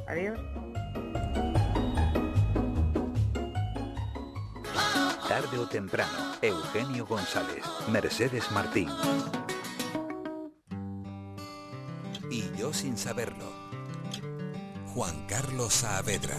Adiós. Tarde o temprano, Eugenio González, Mercedes Martín. Y yo sin saberlo, Juan Carlos Saavedra.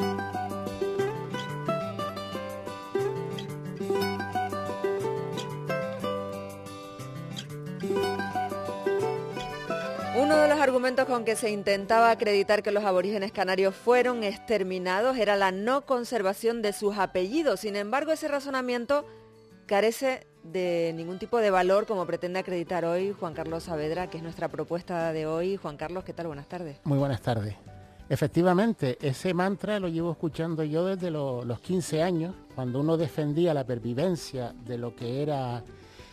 Uno de los argumentos con que se intentaba acreditar que los aborígenes canarios fueron exterminados era la no conservación de sus apellidos. Sin embargo, ese razonamiento carece de ningún tipo de valor, como pretende acreditar hoy Juan Carlos Saavedra, que es nuestra propuesta de hoy. Juan Carlos, ¿qué tal? Buenas tardes. Muy buenas tardes. Efectivamente, ese mantra lo llevo escuchando yo desde los 15 años, cuando uno defendía la pervivencia de lo que era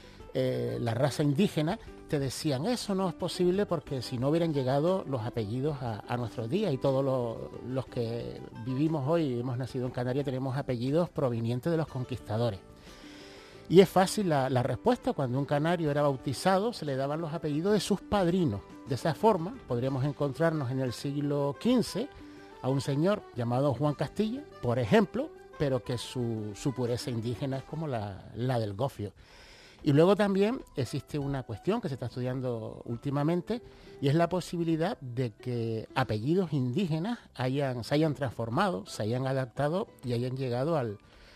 la raza indígena. Te decían, eso no es posible porque si no hubieran llegado los apellidos a nuestros días, y todos los que vivimos hoy, hemos nacido en Canarias, tenemos apellidos provenientes de los conquistadores. Y es fácil la respuesta. Cuando un canario era bautizado, se le daban los apellidos de sus padrinos. De esa forma, podríamos encontrarnos en el siglo XV a un señor llamado Juan Castilla, por ejemplo, pero que su pureza indígena es como la del gofio. Y luego también existe una cuestión que se está estudiando últimamente, y es la posibilidad de que apellidos indígenas se hayan transformado, se hayan adaptado y hayan llegado al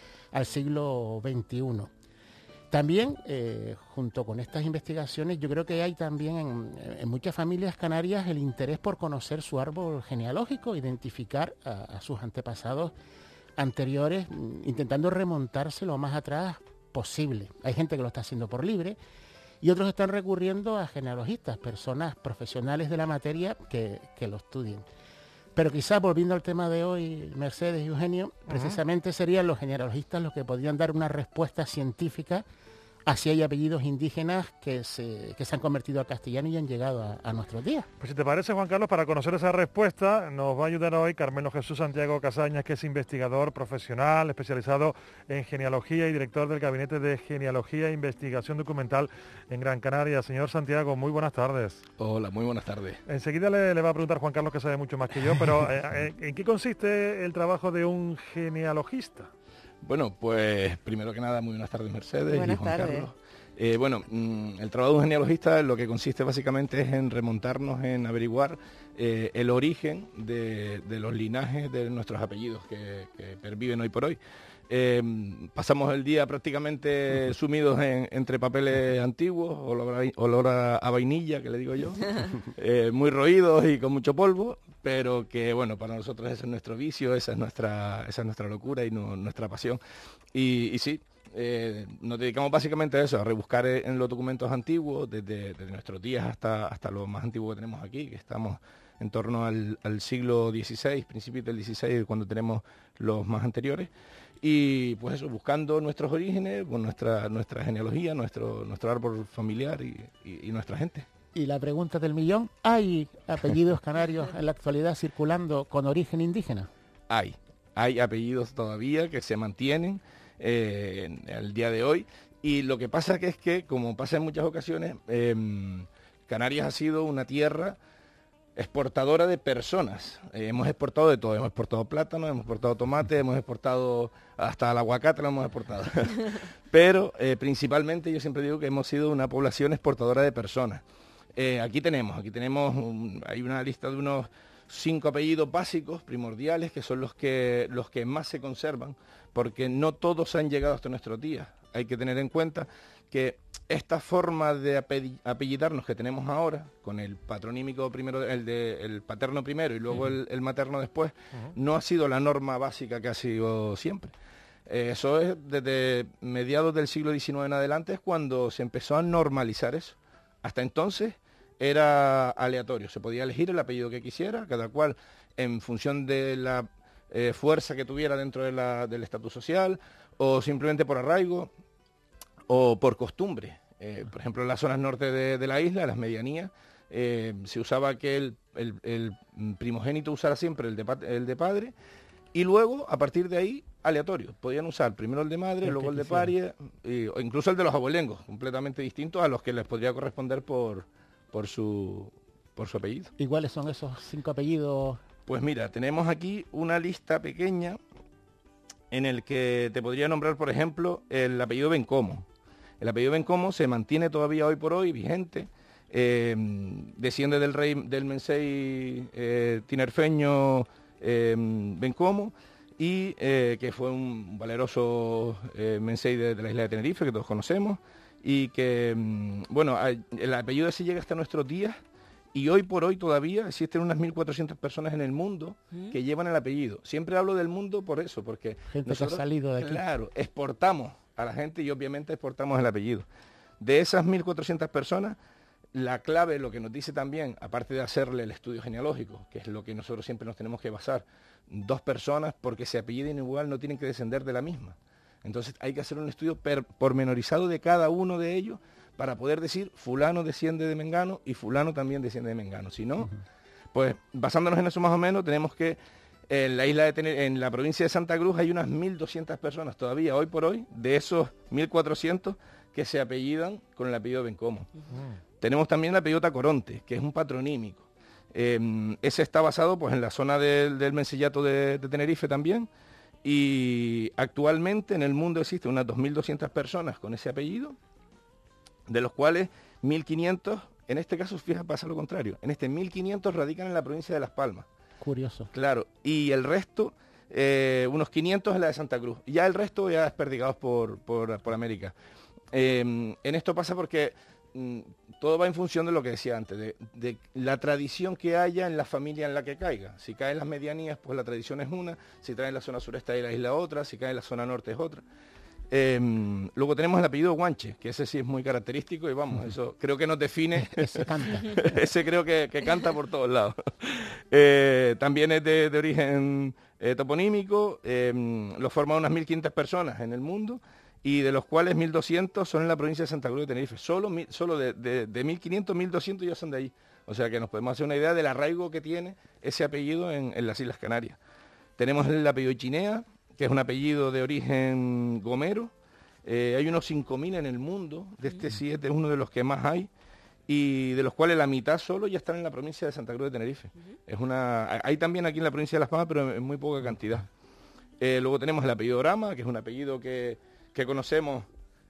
siglo XXI. También, junto con estas investigaciones, yo creo que hay también en muchas familias canarias el interés por conocer su árbol genealógico, identificar a sus antepasados anteriores, intentando remontarse lo más atrás posible. Hay gente que lo está haciendo por libre y otros están recurriendo a genealogistas, personas profesionales de la materia que lo estudien. Pero quizás, volviendo al tema de hoy, Mercedes y Eugenio, precisamente serían los genealogistas los que podrían dar una respuesta científica a si hay apellidos indígenas que se han convertido al castellano y han llegado a nuestros días. Pues si te parece, Juan Carlos, para conocer esa respuesta nos va a ayudar hoy Carmelo Jesús Santiago Casañas, que es investigador profesional, especializado en genealogía y director del Gabinete de Genealogía e Investigación Documental en Gran Canaria. Señor Santiago, muy buenas tardes. Hola, muy buenas tardes. Enseguida le va a preguntar Juan Carlos, que sabe mucho más que yo, pero ¿en qué consiste el trabajo de un genealogista? Bueno, pues primero que nada, muy buenas tardes, Mercedes. Buenas y Juan tardes. Carlos. El trabajo de un genealogista lo que consiste básicamente es en remontarnos, en averiguar el origen de los linajes de nuestros apellidos que perviven hoy por hoy. Pasamos el día prácticamente sumidos entre papeles antiguos, olor a vainilla, que le digo yo, muy roídos y con mucho polvo, pero que bueno, para nosotros ese es nuestro vicio, esa es nuestra locura y nuestra pasión. Y sí, nos dedicamos básicamente a eso, a rebuscar en los documentos antiguos, desde nuestros días hasta lo más antiguo que tenemos aquí, que estamos en torno al siglo XVI, principios del XVI, cuando tenemos los más anteriores. Y pues eso, buscando nuestros orígenes, pues nuestra genealogía, nuestro árbol familiar y nuestra gente. Y la pregunta del millón, ¿hay apellidos canarios en la actualidad circulando con origen indígena? Hay apellidos todavía que se mantienen al día de hoy, y lo que pasa es que, como pasa en muchas ocasiones, Canarias ha sido una tierra exportadora de personas. Hemos exportado de todo, hemos exportado plátano, hemos exportado tomate, hemos exportado hasta el aguacate, lo hemos exportado. Pero principalmente yo siempre digo que hemos sido una población exportadora de personas. Aquí tenemos hay una lista de unos 5 apellidos básicos, primordiales, que son los que más se conservan, porque no todos han llegado hasta nuestros días. Hay que tener en cuenta que esta forma de apellidarnos que tenemos ahora, con el patronímico primero, el paterno primero y luego el materno después, no ha sido la norma básica que ha sido siempre. Eso es desde mediados del siglo XIX en adelante, es cuando se empezó a normalizar eso. Hasta entonces era aleatorio, se podía elegir el apellido que quisiera, cada cual en función de la fuerza que tuviera dentro del estatus social, o simplemente por arraigo, o por costumbre. Por ejemplo, en las zonas norte de la isla, las medianías, se usaba que el primogénito usara siempre el de padre, y luego, a partir de ahí, aleatorio. Podían usar primero el de madre, luego el de paria, o incluso el de los abuelengos, completamente distintos a los que les podría corresponder por su apellido. ¿Y cuáles son esos 5 apellidos Pues mira, tenemos aquí una lista pequeña en el que te podría nombrar, por ejemplo, el apellido Bencomo. El apellido Bencomo se mantiene todavía hoy por hoy vigente. Desciende del rey del Mensei tinerfeño Bencomo, y que fue un valeroso Mensei de la isla de Tenerife, que todos conocemos, y que, bueno, el apellido ese llega hasta nuestros días, y hoy por hoy todavía existen unas 1.400 personas en el mundo que llevan el apellido. Siempre hablo del mundo por eso, porque gente nosotros, que ha salido de aquí. claro, exportamos a la gente y obviamente exportamos el apellido. De esas 1.400 personas, la clave, lo que nos dice también, aparte de hacerle el estudio genealógico, que es lo que nosotros siempre nos tenemos que basar, 2 personas, porque se apelliden igual, no tienen que descender de la misma. Entonces hay que hacer un estudio pormenorizado de cada uno de ellos para poder decir fulano desciende de Mengano y fulano también desciende de Mengano. Si no, pues basándonos en eso más o menos, tenemos que en la isla de en la provincia de Santa Cruz hay unas 1.200 personas todavía, hoy por hoy, de esos 1.400 que se apellidan con el apellido Bencomo. Tenemos también el apellido Tacoronte, que es un patronímico. Ese está basado pues en la zona del Mensellato de Tenerife también, y actualmente en el mundo existen unas 2.200 personas con ese apellido, de los cuales 1.500, en este caso, fíjate, pasa lo contrario, en este 1.500 radican en la provincia de Las Palmas. Curioso. Claro, y el resto, unos 500 en la de Santa Cruz, y ya el resto ya desperdigados por América. En esto pasa porque todo va en función de lo que decía antes, de la tradición que haya en la familia en la que caiga. Si cae en las medianías, pues la tradición es una, si cae en la zona sureste de la isla otra, si cae en la zona norte es otra. Luego tenemos el apellido Guanche, que ese sí es muy característico y vamos, eso creo que nos define. Ese canta. Ese creo que canta por todos lados. También es de origen toponímico, lo forman unas 1.500 personas en el mundo, y de los cuales 1.200 son en la provincia de Santa Cruz de Tenerife. Solo de 1.500, 1.200 ya son de allí. O sea que nos podemos hacer una idea del arraigo que tiene ese apellido en las Islas Canarias. Tenemos el apellido Chinea, que es un apellido de origen gomero. Hay unos 5.000 en el mundo, de este sí es uno de los que más hay, y de los cuales la mitad solo ya están en la provincia de Santa Cruz de Tenerife. Hay también aquí en la provincia de Las Palmas, pero en muy poca cantidad. Luego tenemos el apellido Orama, que es un apellido que conocemos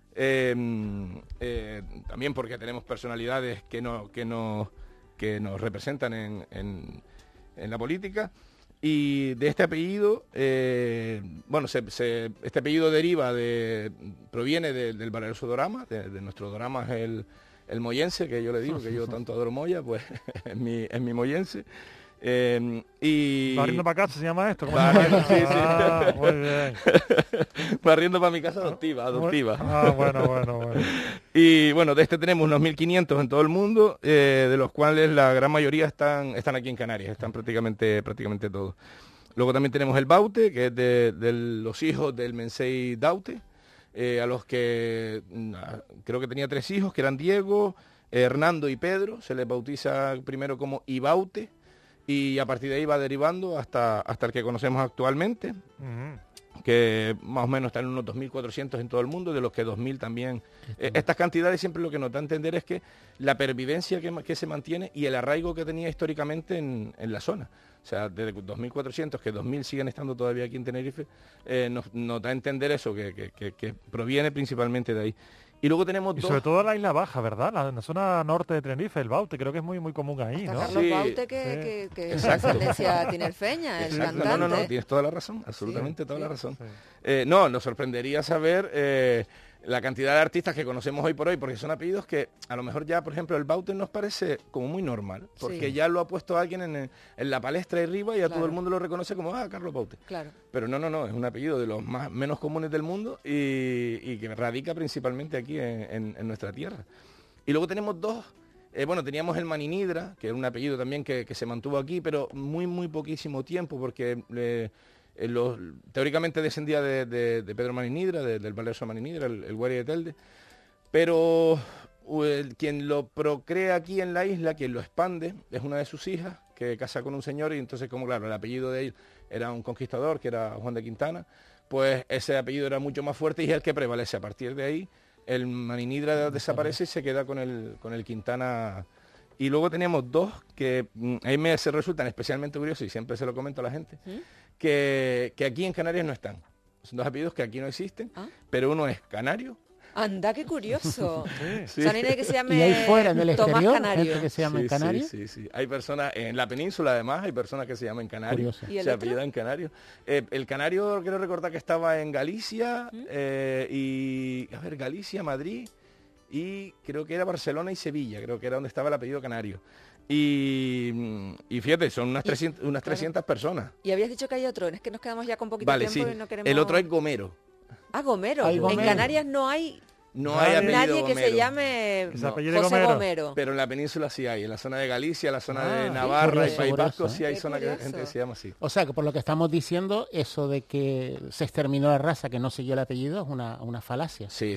también porque tenemos personalidades que nos representan en la política. Y de este apellido, bueno, este apellido proviene del valeroso Dorama, de nuestro Dorama es el moyense, que yo le digo, que yo tanto adoro Moya, pues es mi moyense. Y Barriendo para casa se llama esto. ¿Cómo Barriendo, se llama? sí. Ah, muy bien. Barriendo para mi casa adoptiva. Bueno. Y bueno, de este tenemos unos 1.500 en todo el mundo, de los cuales la gran mayoría están aquí en Canarias, están prácticamente todos. Luego también tenemos el Baute, que es de los hijos del Mensei Daute, a los que creo que tenía 3 hijos, que eran Diego, Hernando y Pedro. Se les bautiza primero como Ibaute, y a partir de ahí va derivando hasta el que conocemos actualmente, que más o menos están en unos 2.400 en todo el mundo, de los que 2.000 también. Estas cantidades siempre lo que nos da a entender es que la pervivencia que se mantiene y el arraigo que tenía históricamente en la zona. O sea, desde 2.400, que 2.000 siguen estando todavía aquí en Tenerife, nos da a entender eso, que proviene principalmente de ahí. Y luego tenemos sobre todo la Isla Baja, ¿verdad? La zona norte de Tenerife, el Baute, creo que es muy, muy común ahí, ¿no? Carlos Baute, que es de ascendencia tinerfeña, el cantante. No, tienes toda la razón, absolutamente toda la razón. Nos sorprendería saber la cantidad de artistas que conocemos hoy por hoy, porque son apellidos que a lo mejor ya, por ejemplo, el Baute nos parece como muy normal, porque ya lo ha puesto alguien en la palestra y arriba y ya todo el mundo lo reconoce como, Carlos Baute. Claro. Pero no, es un apellido de los menos comunes del mundo y que radica principalmente aquí en nuestra tierra. Y luego tenemos dos, teníamos el Maninidra, que era un apellido también que se mantuvo aquí, pero muy, muy poquísimo tiempo, porque teóricamente descendía de Pedro Maninidra, del valeroso Maninidra, el Guari de Telde, pero quien lo procrea aquí en la isla, quien lo expande, es una de sus hijas, que casa con un señor, y entonces, como claro, el apellido de él era un conquistador, que era Juan de Quintana, pues ese apellido era mucho más fuerte y es el que prevalece. A partir de ahí, el Maninidra desaparece y se queda con el Quintana Y luego teníamos dos que a mí me se resultan especialmente curiosos y siempre se lo comento a la gente, que aquí en Canarias no están. Son dos apellidos que aquí no existen, pero uno es canario. Anda, qué curioso. Sí. O sea, ni que se llame Y ahí fuera, en el Tomás exterior, Canario. gente que se llama Canario. Sí. Hay personas, en la península además, hay personas que se llaman Canario. Curioso. ¿Y el Se otro? apellidan Canario. El Canario, quiero recordar que estaba en Galicia, y, a ver, Galicia, Madrid, y creo que era Barcelona y Sevilla, creo que era donde estaba el apellido Canario. Y fíjate, son unas 300 personas. Y habías dicho que hay otro, es que nos quedamos ya con poquito Vale, tiempo sí. y no queremos... El otro es Gomero. Ah, Gomero. Hay En Gomero. Canarias no hay No hay apellido nadie que Gomero. se llame Que se No. apellide José Gomero. Gomero. Pero en la península sí hay, en la zona de Galicia, la zona de qué Navarra curioso, y País Vasco curioso, sí hay Qué zona que curioso. gente que se llama así. O sea, que por lo que estamos diciendo, eso de que se exterminó la raza que no siguió el apellido es una falacia. Sí,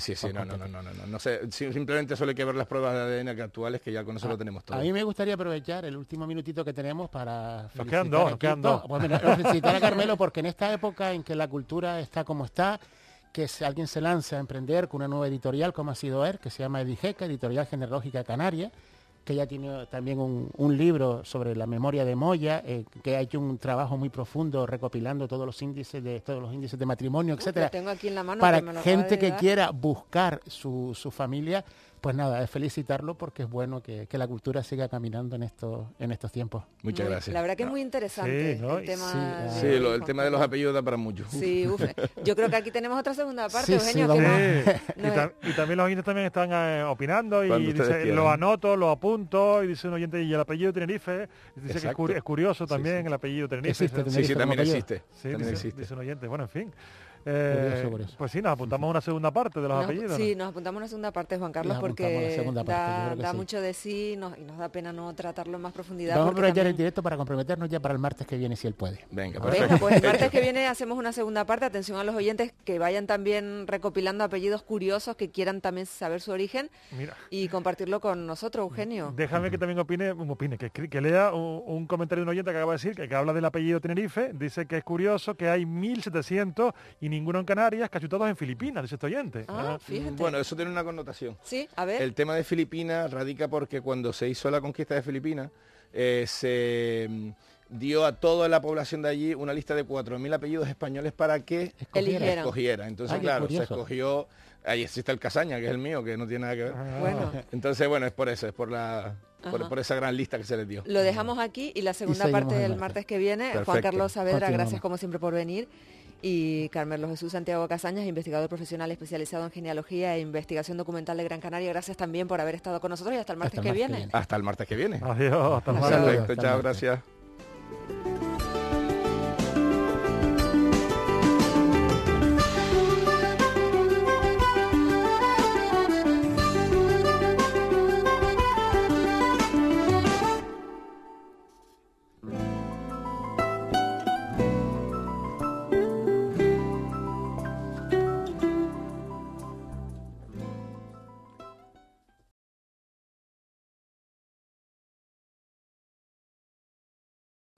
no sé, simplemente solo hay que ver las pruebas de ADN que actuales, que ya con eso lo tenemos todo. A mí me gustaría aprovechar el último minutito que tenemos para Nos felicitar quedan dos, aquí- nos quedan dos. Pues mira, felicitar a Carmelo porque en esta época en que la cultura está como está, que si alguien se lanza a emprender con una nueva editorial como ha sido él, que se llama Edigeca, Editorial Genealógica Canaria, que ya tiene también un libro sobre la memoria de Moya, que ha hecho un trabajo muy profundo recopilando todos los índices de matrimonio, etcétera, Lo tengo aquí en la mano. para que me lo acaba gente de que dar. quiera buscar su familia. Pues nada, es felicitarlo porque es bueno que la cultura siga caminando en estos tiempos. Muchas gracias. La verdad que es muy interesante Sí, ¿no? el tema. Sí, de- El tema de los apellidos da para mucho. Sí, uf. Yo creo que aquí tenemos otra segunda parte, Sí, Eugenio. sí, que vamos. no- Y también los oyentes también están opinando y Cuando ustedes dice, quieran. lo anoto, lo apunto, y dice un oyente, y el apellido Tenerife, y dice que Exacto. es curioso también sí. el apellido Tenerife. Existe Dice- Tenerife. También como existe. Sí, También dice, existe. dice un oyente. Bueno, en fin. Curioso. Pues sí, nos apuntamos a una segunda parte de los nos- apellidos. sí, ¿no? nos apuntamos a una segunda parte, Juan Carlos, Nos apuntamos a la porque segunda parte, yo da, creo que da sí. mucho de sí y nos da pena no tratarlo en más profundidad. Vamos a porque aprovechar el también- directo para comprometernos ya para el martes que viene, si él puede. Venga, Venga, perfecto. pues el martes que viene hacemos una segunda parte. Atención a los oyentes que vayan también recopilando apellidos curiosos, que quieran también saber su origen Mira. y compartirlo con nosotros, Eugenio. Déjame que también opine, que lea un comentario de un oyente que acaba de decir, que habla del apellido Tenerife, dice que es curioso que hay 1.700 y ninguno en Canarias, casi todos en Filipinas, dice este oyente. Ah, fíjate. Bueno, eso tiene una connotación. Sí, a ver. El tema de Filipinas radica porque cuando se hizo la conquista de Filipinas, se dio a toda la población de allí una lista de 4.000 apellidos españoles para que Eligieran. escogiera. Entonces, Ah, qué claro, se curioso. escogió, ahí existe el Casaña, que es el mío, que no tiene nada que ver. Bueno, Entonces, bueno, es por eso, es por Ajá. por esa gran lista que se les dio. lo dejamos aquí y la segunda seguimos parte el del martes. martes que viene. Juan Perfecto. Carlos Saavedra, Continuamos. gracias como siempre por venir. Y Carmelo Jesús Santiago Casañas, investigador profesional especializado en genealogía e investigación documental de Gran Canaria. Gracias también por haber estado con nosotros y hasta el martes Hasta el que martes que viene. viene. Hasta el martes que viene. Adiós, hasta el Un martes. saludo. Perfecto, hasta chao, el martes. gracias.